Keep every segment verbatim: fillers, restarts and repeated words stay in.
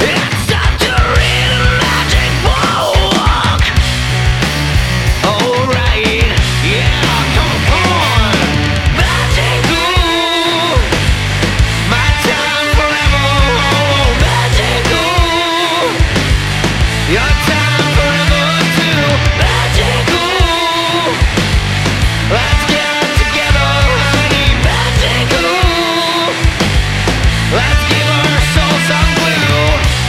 It's time to read a magic book. Alright, yeah, come on. Magic ooh, my time forever. Magic ooh, your time forever too. Magic ooh, let's get together, honey. Magic ooh, let's give our soul some glue.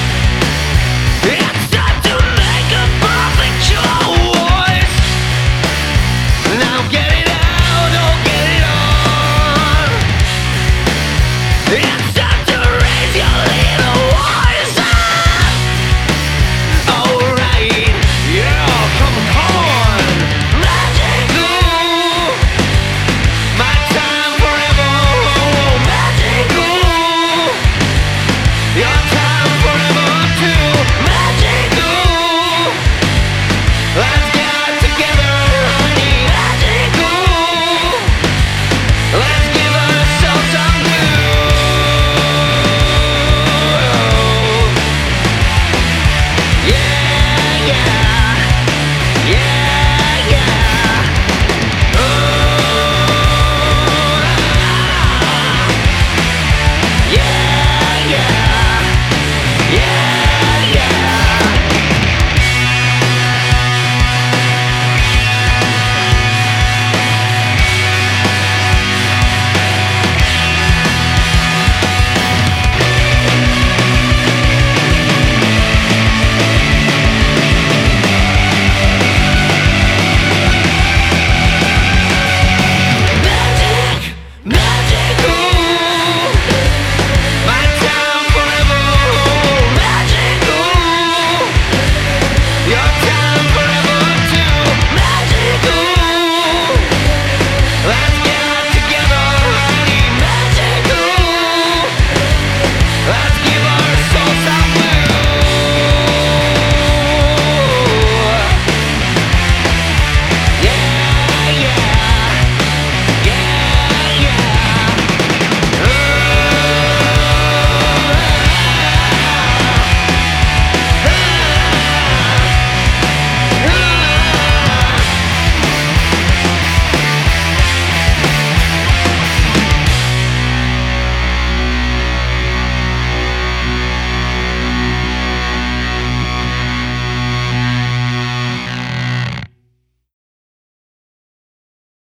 It's time to make a perfect choice. Now get it out, oh get it on. It's